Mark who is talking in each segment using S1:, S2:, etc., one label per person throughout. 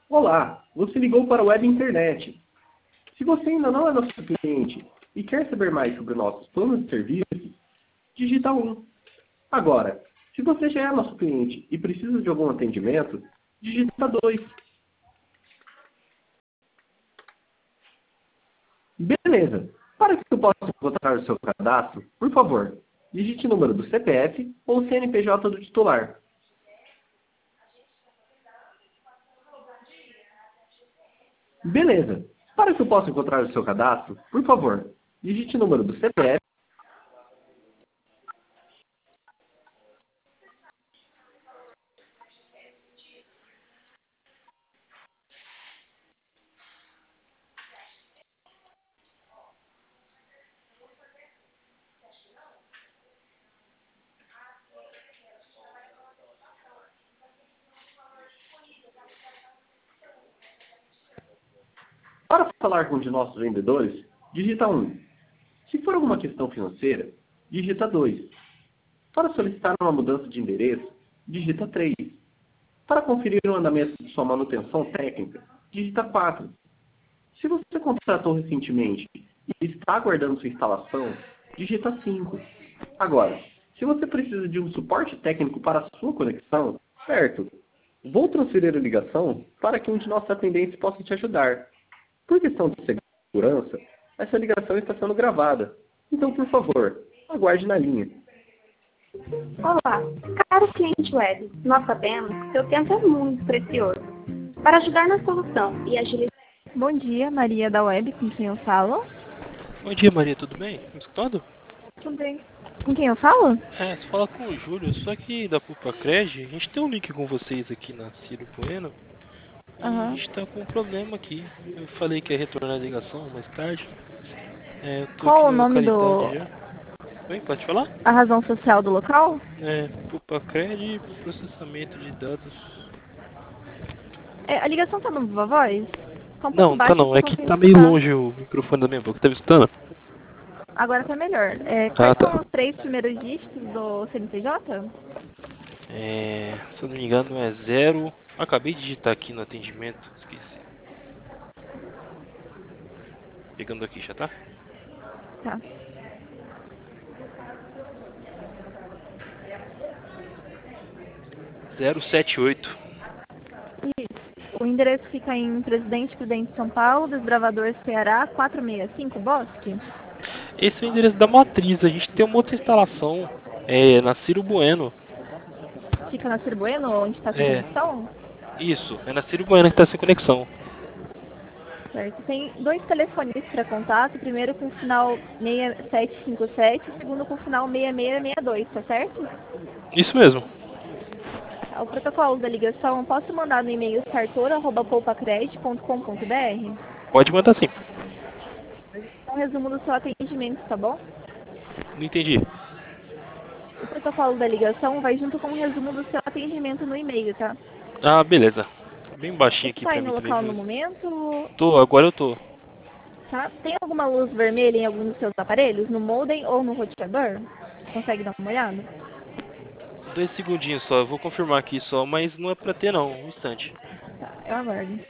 S1: Olá, você ligou para a Web Internet. Se você ainda não é nosso cliente e quer saber mais sobre nossos planos de serviços, digita 1. Agora, se você já é nosso cliente e precisa de algum atendimento, digita 2. Beleza. Para que eu possa encontrar o seu cadastro, por favor, digite o número do CPF ou CNPJ do titular. Beleza. Para que eu possa encontrar o seu cadastro, por favor, digite o número do CPF. Para falar com um de nossos vendedores, digita 1. Se for alguma questão financeira, digita 2. Para solicitar uma mudança de endereço, digita 3. Para conferir o andamento de sua manutenção técnica, digita 4. Se você contratou recentemente e está aguardando sua instalação, digita 5. Agora, se você precisa de um suporte técnico para a sua conexão, certo? Vou transferir a ligação para que um de nossos atendentes possa te ajudar. Por questão de segurança, essa ligação está sendo gravada. Então, por favor, aguarde na linha.
S2: Olá, caro cliente web, nós sabemos que seu tempo é muito precioso. Para ajudar na solução e agilizar...
S3: Bom dia, Maria da Web, com quem eu falo?
S4: Bom dia, Maria, tudo bem? Me escutando?
S3: Tudo bem. Com quem eu falo?
S4: Você fala com o Júlio, eu sou aqui da Pulpacred. A gente tem um link com vocês aqui na Ciro Bueno. E a gente tá com um problema aqui. Eu falei que ia retornar a ligação mais tarde. Eu tô
S3: Qual
S4: aqui
S3: o
S4: na
S3: nome
S4: localidade já. Oi, pode falar?
S3: A razão social do local?
S4: Pulpacred, processamento de dados.
S3: A ligação tá no Viva Voz? Tá um pouco
S4: Não, tá
S3: baixo,
S4: não.
S3: eu
S4: É
S3: tô
S4: que
S3: conseguindo
S4: tá meio
S3: escutar.
S4: longe o microfone da minha boca. Tá me escutando?
S3: Agora tá melhor. Quais
S4: tá.
S3: são os 3 primeiros dígitos do CNPJ?
S4: Se eu não me engano é 0. Acabei de digitar aqui no atendimento. Esqueci. Pegando aqui, já tá?
S3: Tá.
S4: Zero sete oito.
S3: Isso. O endereço fica em Presidente Prudente, São Paulo, Desbravador, Ceará, 465, Bosque.
S4: Esse é o endereço da matriz. A gente tem uma outra instalação na Ciro Bueno.
S3: Fica na Ciro Bueno, onde está sem conexão?
S4: Isso, é na Ciro Bueno que está sem conexão.
S3: Certo. Tem 2 telefones para contato. O primeiro com o final 6757, o segundo com o final 6662, tá certo?
S4: Isso mesmo.
S3: O protocolo da ligação eu posso mandar no e-mail sartor@poupacred.com.br.
S4: Pode mandar sim.
S3: Um resumo do seu atendimento, tá bom?
S4: Não entendi.
S3: O protocolo da ligação vai junto com um resumo do seu atendimento no e-mail, tá?
S4: Ah, beleza. Bem baixinho
S3: Você
S4: aqui
S3: tá
S4: pra
S3: aí
S4: mim
S3: no
S4: também.
S3: local no momento?
S4: Agora eu tô.
S3: Tá? Tem alguma luz vermelha em algum dos seus aparelhos? No modem ou no roteador? Consegue dar uma olhada?
S4: 2 segundinhos só, eu vou confirmar aqui só, mas não é pra ter não, um instante.
S3: Tá, eu aguardo.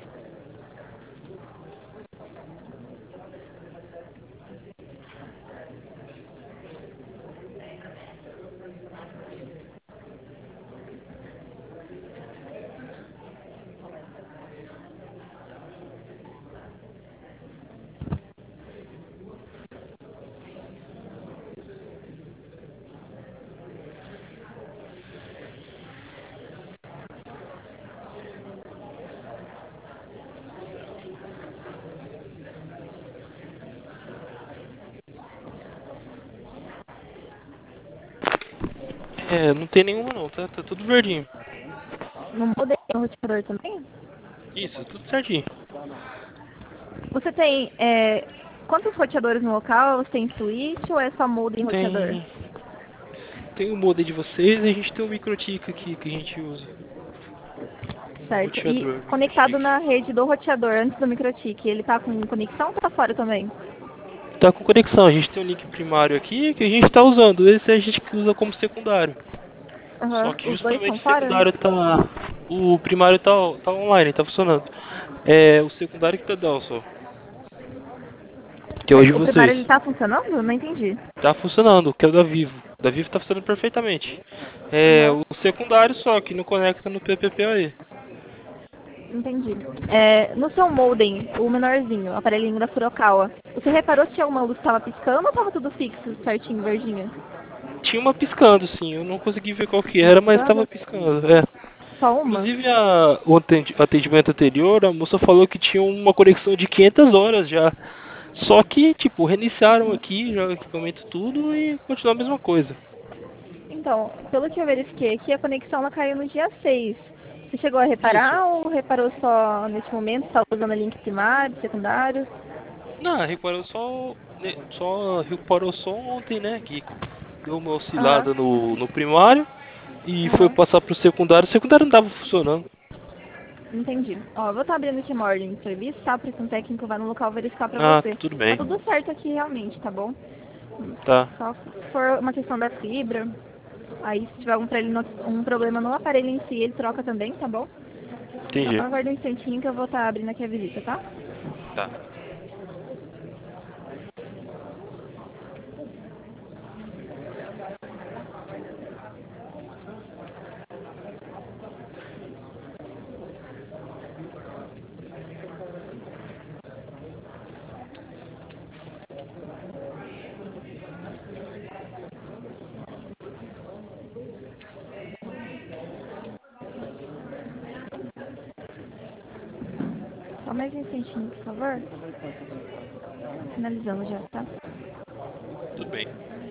S4: Não tem nenhuma não, tá tudo verdinho.
S3: No modem e no roteador também?
S4: Isso, tudo certinho.
S3: Você tem quantos roteadores no local? Você tem switch ou é só modem e roteador?
S4: Tem o modem de vocês e a gente tem o microtik aqui que a gente usa.
S3: Certo.
S4: Roteador,
S3: E conectado
S4: microtik.
S3: na rede do roteador antes do microtik, ele tá com conexão ou tá fora também?
S4: Tá com conexão, a gente tem um link primário aqui que a gente tá usando, esse a gente usa como secundário. Só que
S3: Os dois
S4: justamente
S3: são
S4: o
S3: fora?
S4: secundário tá O primário tá online, tá funcionando. O secundário que tá down só. Que é o de
S3: O primário
S4: vocês.
S3: ele tá funcionando? Não entendi.
S4: Tá funcionando, que é o da Vivo. Da Vivo tá funcionando perfeitamente.
S3: Aham,
S4: O secundário só, que não conecta no PPPoE.
S3: entendi. No seu modem, o menorzinho, o aparelhinho da Furukawa, você reparou se alguma luz estava piscando ou tava tudo fixo, certinho, verdinha?
S4: Tinha uma piscando, sim. Eu não consegui ver qual que era, mas tava
S3: Piscando?
S4: piscando.
S3: Só uma?
S4: Inclusive, o atendimento anterior, a moça falou que tinha uma conexão de 500 horas já. Só que, tipo, reiniciaram aqui, já o equipamento tudo e continuou a mesma coisa.
S3: Então, pelo que eu verifiquei aqui, a conexão ela caiu no dia 6. Você chegou a
S4: Isso.
S3: reparar ou reparou só nesse momento? Estava usando link primário, secundário?
S4: Não, reparou só ontem, né? Que deu uma
S3: Aham,
S4: oscilada no primário e foi
S3: aham,
S4: passar pro secundário. O secundário não tava funcionando.
S3: entendi. Ó, eu vou estar abrindo aqui uma ordem de serviço, tá? Para que um técnico vá no local verificar pra
S4: Ah,
S3: você.
S4: tudo
S3: Tá
S4: bem.
S3: tudo certo aqui realmente, tá bom?
S4: Tá,
S3: Só se for uma questão da fibra, aí se tiver um problema no aparelho em si, ele troca também, tá bom?
S4: entendi.
S3: Aguarda um instantinho que eu vou estar abrindo aqui a visita, tá?
S4: Tá.
S3: Só mais um instantinho, por favor. Finalizando já, tá?
S4: Tudo bem.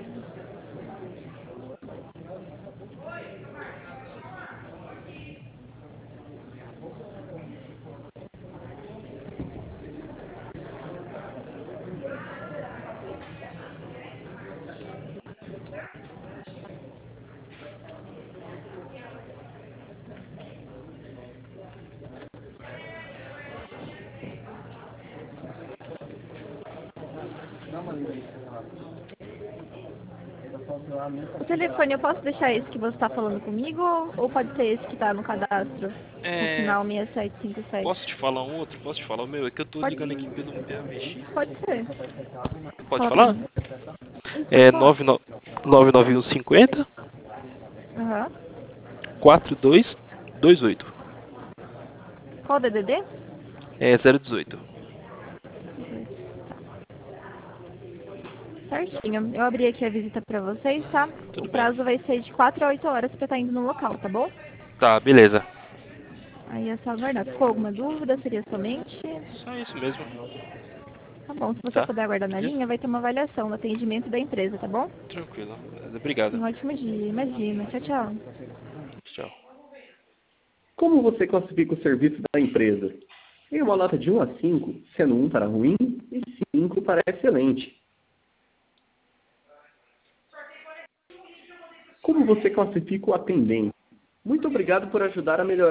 S3: O telefone, eu posso deixar esse que você está falando comigo ou pode ser esse que está no cadastro? O
S4: É,
S3: final 6757.
S4: posso te falar um outro? Posso te falar o meu? É que eu tô
S3: Pode,
S4: ligando aqui pelo PABX.
S3: pode ser.
S4: Pode
S3: Fala pra
S4: falar?
S3: mim. Isso, pode
S4: É
S3: falar.
S4: 99150
S3: Aham.
S4: 4228.
S3: Qual o DDD?
S4: É 018.
S3: Certinho. Eu abri aqui a visita pra vocês, tá? O
S4: Tudo bem.
S3: prazo vai ser de 4 a 8 horas pra estar indo no local, tá bom?
S4: Tá, beleza.
S3: Aí é só aguardar. Ficou alguma dúvida? Seria somente?
S4: Só isso mesmo.
S3: Tá bom. Se você
S4: Tá?
S3: puder aguardar na
S4: Beleza?
S3: linha, vai ter uma avaliação do atendimento da empresa, tá bom?
S4: Tranquilo. Obrigado.
S3: Um ótimo dia. Imagina. Tchau, tchau.
S4: Tchau.
S1: Como você classifica o serviço da empresa? Em uma nota de 1 a 5, sendo 1 para ruim e 5 para excelente. Como você classifica o atendente? Muito obrigado por ajudar a melhorar